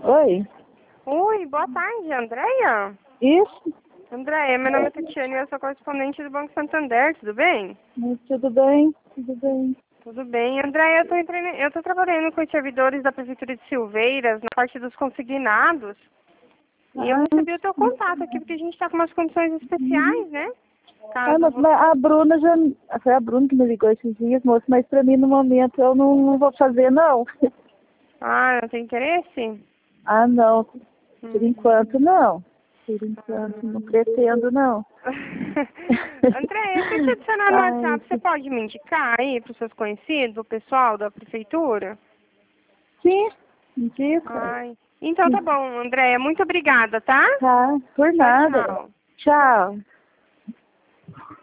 Oi? Oi, boa tarde, Andréia? Isso? Andréia, meu nome é Tatiana e eu sou correspondente do Banco Santander, tudo bem? Tudo bem? Tudo bem. Tudo bem. Andréia, eu tô trabalhando com os servidores da Prefeitura de Silveiras, na parte dos consignados, e eu Ah, recebi o teu contato aqui, porque a gente tá com umas condições especiais, né? Caso mas você... a Bruna já... Foi a Bruna que me ligou esses dias, moço, mas pra mim no momento eu não vou fazer, não. Ah, não tem interesse? Ah, não. Por Hum. enquanto, não. Por enquanto, não pretendo, não. Andréia, se eu te adicionar no Ai, WhatsApp, você pode me indicar aí para os seus conhecidos, o pessoal da Prefeitura? sim, indica. Ai, então tá bom, Andréia. Muito obrigada, tá? Tá, por Tchau, nada. tchau. Tchau.